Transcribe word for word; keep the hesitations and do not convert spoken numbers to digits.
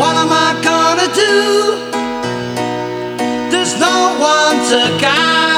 What am I gonna do? There's no one to guide